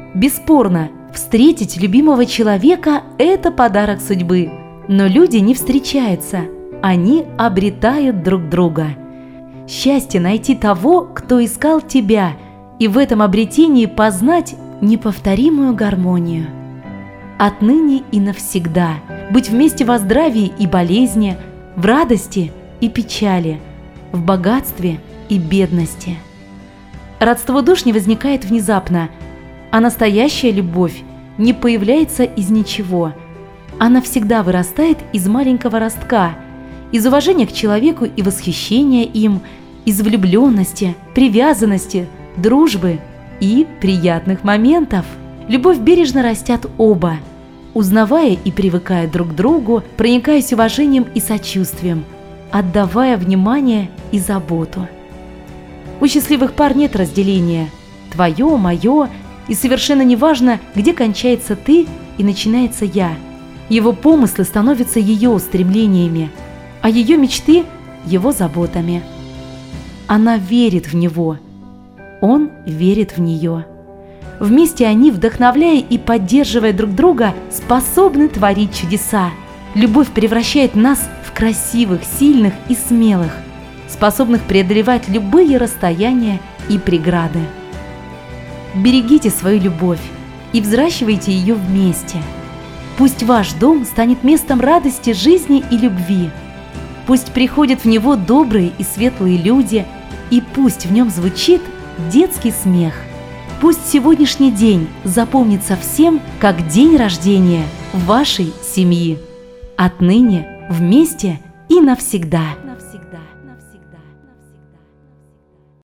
Бесспорно, встретить любимого человека – это подарок судьбы. Но люди не встречаются, они обретают друг друга. Счастье найти того, кто искал тебя, и в этом обретении познать неповторимую гармонию. Отныне и навсегда быть вместе во здравии и болезни, в радости и печали, в богатстве и бедности. Родство душ не возникает внезапно, а настоящая любовь не появляется из ничего. Она всегда вырастает из маленького ростка, из уважения к человеку и восхищения им, из влюбленности, привязанности, дружбы и приятных моментов. Любовь бережно растят оба, узнавая и привыкая друг к другу, проникаясь уважением и сочувствием, отдавая внимание и заботу. У счастливых пар нет разделения «твое», «мое», и совершенно неважно, где кончается «ты» и начинается «я». Его помыслы становятся ее устремлениями, а ее мечты – его заботами. Она верит в него, он верит в нее. Вместе они, вдохновляя и поддерживая друг друга, способны творить чудеса. Любовь превращает нас в красивых, сильных и смелых, способных преодолевать любые расстояния и преграды. Берегите свою любовь и взращивайте ее вместе. Пусть ваш дом станет местом радости, жизни и любви. Пусть приходят в него добрые и светлые люди, и пусть в нем звучит детский смех. Пусть сегодняшний день запомнится всем как день рождения вашей семьи. Отныне вместе и навсегда.